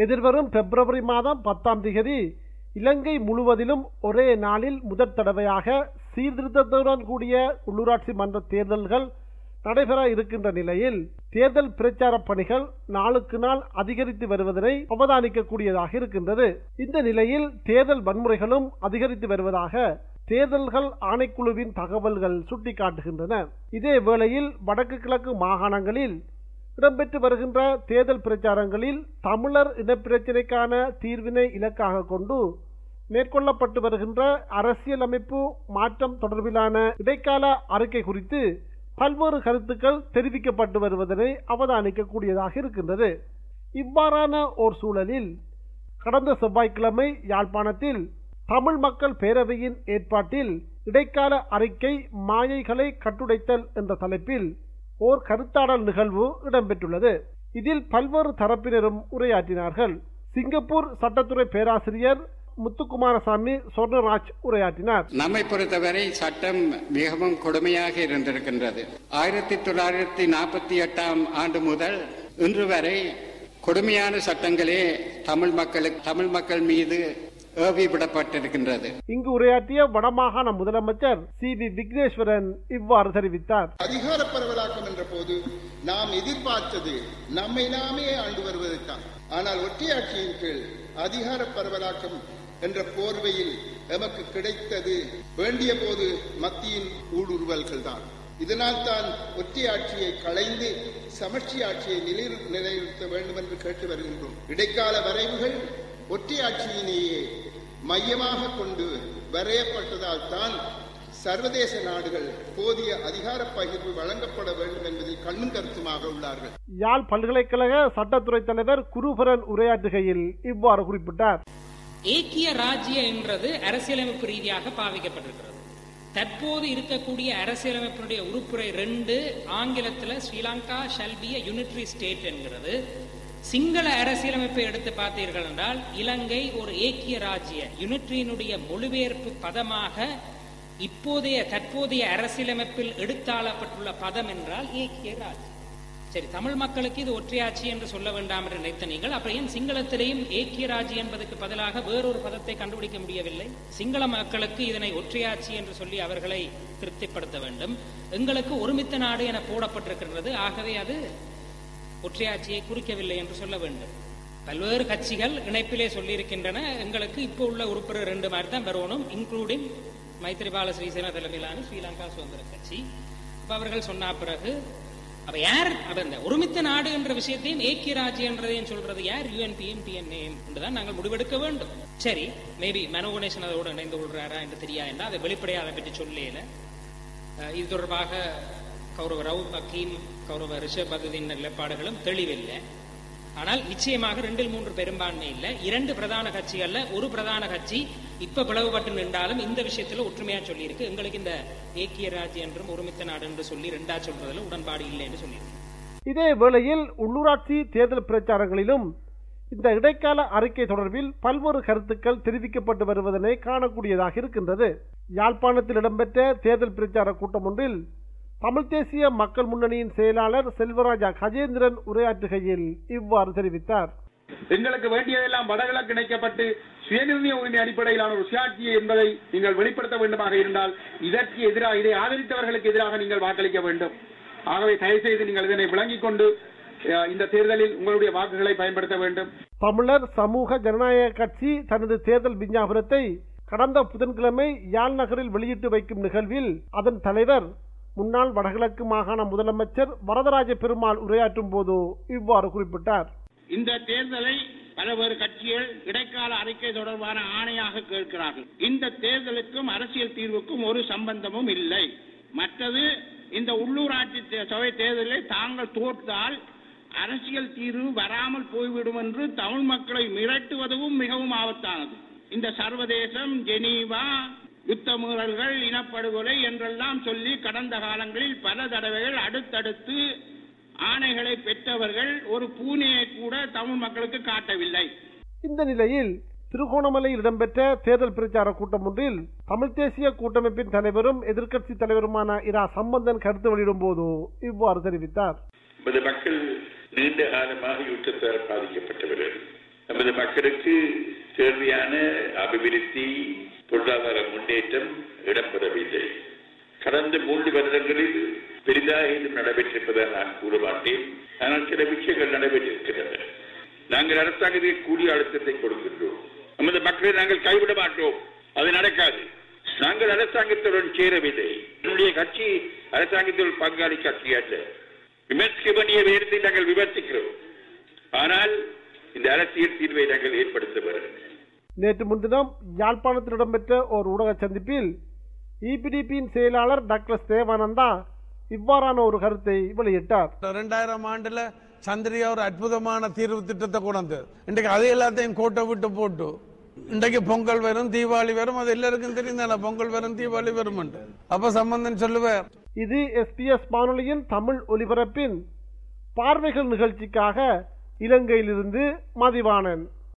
எதிர்வரும் பிப்ரவரி மாதம் 10ஆம் தேதி இலங்கை முழுவதிலும் ஒரே நாளில் முதற் தடவையாக சீர்திருத்தத்துடன் கூடிய உள்ளூராட்சி மன்ற தேர்தல்கள் நடைபெற இருக்கின்ற நிலையில் தேர்தல் பிரச்சார பணிகள் நாளுக்கு நாள் அதிகரித்து வருவதனை அவதானிக்கக்கூடியதாக இருக்கின்றது. இந்த நிலையில் தேர்தல் வன்முறைகளும் அதிகரித்து வருவதாக தேர்தல்கள் ஆணைக்குழுவின் தகவல்கள் சுட்டிக்காட்டுகின்றன. இதே வேளையில் வடக்கு கிழக்கு மாகாணங்களில் இடம்பெற்று வருகின்ற தேர்தல் பிரச்சாரங்களில் தமிழர் இனப்பிரச்சினைக்கான தீர்வினை இலக்காக கொண்டு மேற்கொள்ளப்பட்டு வருகின்ற அரசியலமைப்பு மாற்றம் தொடர்பிலான இடைக்கால அறிக்கை குறித்து பல்வேறு கருத்துக்கள் தெரிவிக்கப்பட்டு வருவதனை அவதானிக்கக்கூடியதாக இருக்கின்றது. இவ்வாறான ஓர் சூழலில் கடந்த செவ்வாய்க்கிழமை யாழ்ப்பாணத்தில் தமிழ் மக்கள் பேரவையின் ஏற்பாட்டில் இடைக்கால அறிக்கை மாயைகளை கட்டுடைத்தல் என்ற தலைப்பில் ஓர் கருத்தாடல் நிகழ்வு இடம்பெற்றுள்ளது. இதில் பல்வேறு தரப்பினரும் உரையாற்றினார்கள். சிங்கப்பூர் சட்டத்துறை பேராசிரியர் முத்துக்குமாரசாமி சொர்ணராஜ் உரையாற்றினார். நம்மை பொறுத்தவரை சட்டம் மிகவும் கொடுமையாக இருந்திருக்கின்றது. 1948ஆம் ஆண்டு முதல் இன்று வரை கொடுமையான சட்டங்களே தமிழ் மக்கள் மீது ஏவிவிடப்பட்டிருக்கின்றது. இங்கு உரையாற்றிய வடமாகாண முதலமைச்சர் சி.வி. விக்னேஸ்வரன் இவ்வாறு தெரிவித்தார். அதிகார பரவலாக்கம் என்ற போது நாம் எதிர்பார்த்தது நம்மை நாமே ஆண்டு வருவதற்காக. ஆனால் ஒற்றையாட்சியின் கீழ் அதிகார பரவலாக்கம் என்ற போர்வையில் எமக்கு கிடைத்தது வேண்டிய போது மத்தியின் ஊடுருவல்கள் தான். இதனால் தான் ஒற்றையாட்சியை களைந்து சமஷ்டி ஆட்சியை நிலைநிறுத்த வேண்டும் என்று கேட்டு வருகின்றோம். இடைக்கால வரைவுகள் ஒற்றையாட்சியினையே மையமாக கொண்டு வரையப்பட்டதால் தான் சர்வதேச நாடுகள் போதிய அதிகார பகிர்வு வழங்கப்பட வேண்டும் என்பதில் கண்ணும் கருத்துமாக உள்ளார்கள். யாழ் பல்கலைக்கழக சட்டத்துறை தலைவர் குருபரன் உரையாற்றுகையில் இவ்வாறு குறிப்பிட்டார். ஏக்கிய ராஜ்ய என்றது அரசியலமைப்பு ரீதியாக பாவிக்கப்பட்டிருக்கிறது. தற்போது இருக்கக்கூடிய அரசியலமைப்பினுடைய உறுப்புரை 2 ஆங்கிலத்தில் Sri Lanka shall be a unitary state என்கிறது. சிங்கள அரசியலமைப்பை எடுத்து பார்த்தீர்கள் என்றால் இலங்கை ஒரு ஏக்கிய ராஜ்ய யூனிட்டரியினுடைய மொழிபெயர்ப்பு பதமாக தற்போதைய அரசியலமைப்பில் எடுத்தாளப்பட்டுள்ள பதம் என்றால் ஏக்கிய ராஜ்யம். சரி, தமிழ் மக்களுக்கு இது ஒற்றையாட்சி என்று சொல்ல வேண்டாம் என்று நினைத்த நீங்கள் அப்புறம் ஏன் சிங்களத்திலேயும் ஏக்கிய ராஜ்யம் என்பதற்கு பதிலாக வேறொரு பதத்தை கண்டுபிடிக்க முடியவில்லை? சிங்கள மக்களுக்கு இதனை ஒற்றையாட்சி என்று சொல்லி அவர்களை திருப்திப்படுத்த வேண்டும். எங்களுக்கு ஒருமித்த நாடு என போடப்பட்டிருக்கின்றது, ஆகவே அது ஒற்றையாட்சியை குறிக்கவில்லை என்று சொல்ல வேண்டும். பல்வேறு கட்சிகள் இணைப்பிலே சொல்லியிருக்கின்றன, எங்களுக்கு இப்போ உள்ள உறுப்பினர் 2 மாதிரி தான் வரணும், இன்க்ளூடிங் மைத்ரிபால சிறிசேன தலைமையிலான ஸ்ரீலங்கா சுதந்திர கட்சி. இப்ப அவர்கள் சொன்ன பிறகு அப்ப யார் அந்த ஒருமித்த நாடு என்ற விஷயத்தையும் ஏக்கிய ராஜ்யம் என்றதையும் சொல்றது யார்? யுஎன்பியும் டிஎன்ஏயும் என்றுதான் நாங்கள் முடிவெடுக்க வேண்டும். சரி, மேபி மனோகணேசன் அதோடு இணைந்து கொள்றாரா என்று தெரியாது, அதை வெளிப்படையாக அதை பற்றி சொல்லல. இது தொடர்பாக கௌரவ ரவுப் ஹக்கீம், கௌரவ ரிஷப் பகதீன் நிலைப்பாடுகளும் தெளிவில்லை. ஆனால் நிச்சயமாக 2-3 பெரும்பான்மை இல்லை. 2 பிரதான கட்சிகள்ல ஒரு பிரதான கட்சி இப்ப பிளவுபட்டு நின்றாலும் இந்த விஷயத்துல ஒற்றுமையா சொல்லி இருக்கு. எங்களுக்கு இந்த ஏக்கிய ராஜ்யம் என்றும் ஒருமித்த நாடு என்று சொல்லி 2 சொல்றதுல உடன்பாடு இல்லை என்று சொல்லியிருக்கு. இதே வேளையில் உள்ளூராட்சி தேர்தல் பிரச்சாரங்களிலும் இந்த இடைக்கால அறிக்கை தொடர்பில் பல்வேறு கருத்துக்கள் தெரிவிக்கப்பட்டு வருவதனை காணக்கூடியதாக இருக்கின்றது. யாழ்ப்பாணத்தில் இடம்பெற்ற தேர்தல் பிரச்சார கூட்டம் ஒன்றில் தமிழ் தேசிய மக்கள் முன்னணியின் செயலாளர் செல்வராஜா கஜேந்திரன் உரையாற்றுகையில் இவ்வாறு தெரிவித்தார். எங்களுக்கு வேண்டியதெல்லாம் வடகிழக்கு இணைக்கப்பட்டு சுயநிர்ணய உரிமை அடிப்படையிலான ஒரு சுயாட்சி என்பதை நீங்கள் வெளிப்படுத்த வேண்டுமாக இருந்தால் இதற்கு எதிராக, இதை ஆதரித்தவர்களுக்கு எதிராக நீங்கள் வாக்களிக்க வேண்டும். ஆகவே தயவுசெய்து நீங்கள் இதனை விளங்கிக் கொண்டு இந்த தேர்தலில் உங்களுடைய வாக்குகளை பயன்படுத்த வேண்டும். தமிழர் சமூக ஜனநாயக கட்சி தனது தேர்தல் விஞ்ஞாபனத்தை கடந்த புதன்கிழமை யாழ் நகரில் வெளியிட்டு வைக்கும் நிகழ்வில் அதன் தலைவர் முன்னாள் வடகிழக்கு மாகாண முதலமைச்சர் வரதராஜ பெருமாள் உரையாற்றும் போது இவ்வாறு குறிப்பிட்டார். இந்த தேர்தலை பல்வேறு கட்சிகள் இடைக்கால அறிக்கை தொடர்பான ஆணையாக கேட்கிறார்கள். இந்த தேர்தலுக்கும் அரசியல் தீர்வுக்கும் ஒரு சம்பந்தமும் இல்லை. மற்றது, இந்த உள்ளூராட்சி சபை தேர்தலில் தாங்கள் தோற்றால் அரசியல் தீர்வு வராமல் போய்விடும் என்று தமிழ் மக்களை மிரட்டுவதும் மிகவும் ஆபத்தானது. இந்த சர்வதேசம், ஜெனீவா, யுத்த மீறல்கள், இனப்படுகொலை என்றெல்லாம் சொல்லி கடந்த காலங்களில் பல தடவைகள் அடுத்தடுத்து ஆணைகளை பெற்றவர்கள் ஒரு பூனையை கூட தமிழ் மக்களுக்கு காட்டவில்லை. இந்த நிலையில் திருகோணமலையில் இடம்பெற்ற தேர்தல் பிரச்சார கூட்டம் ஒன்றில் தமிழ் தேசிய கூட்டமைப்பின் தலைவரும் எதிர்க்கட்சி தலைவருமான இரா சம்பந்தன் கருத்து வெளியிடும் போது இவ்வாறு தெரிவித்தார். மக்கள் நீண்ட காலமாக யுத்தத்தால் பாதிக்கப்பட்டவர்கள். நமது மக்களுக்கு தேவையான அபிவிருத்தி பொருளாதார முன்னேற்றம் இடம்பெறவில்லை. கடந்த 3 வருடங்களில் பெரிதாக இன்னும் நடைபெற்றிருப்பதாக நான் கூற மாட்டேன். ஆனால் சில விஷயங்கள் நடைபெற்றிருக்கின்றன. நாங்கள் அரசாங்கத்துக்கு கூடிய அழுத்தத்தை கொடுக்கின்றோம். நமது மக்களை நாங்கள் கைவிட மாட்டோம். அது நடக்காது. நாங்கள் அரசாங்கத்துடன் சேரவில்லை. என்னுடைய கட்சி அரசாங்கத்தில் பங்காளி கட்சி அல்ல. விமர்சிக்க வேண்டிய வேடத்தை நாங்கள் விமர்சிக்கிறோம். ஆனால் இந்த அரசியல் தீர்வை நாங்கள் ஏற்படுத்த வேண்டும். நேற்று முன்தினம் யாழ்ப்பாணத்தில் இடம்பெற்ற ஒரு ஊடக சந்திப்பில் இபிடிபியின் செயலாளர் டாக்டர் தேவானந்தா இவ்வாறான ஒரு கருத்தை வெளியிட்டார். 2000 ஆண்டுல சந்திரியா ஒரு அற்புதமான தீர்வு திட்டத்தை கொண்டு இன்றைக்கு அதை எல்லாத்தையும் கோட்டை விட்டு போட்டு இன்றைக்கு பொங்கல் வரும், தீபாவளி வரும். அது எல்லாருக்கும் தெரியும், பொங்கல் வரும், தீபாவளி வரும். அப்ப சம்பந்தன் சொல்லுவார். இது SBS வானொலியின் தமிழ் ஒலிபரப்பின் பார்வைகள் நிகழ்ச்சிக்காக இலங்கையிலிருந்து மதிவாணன்.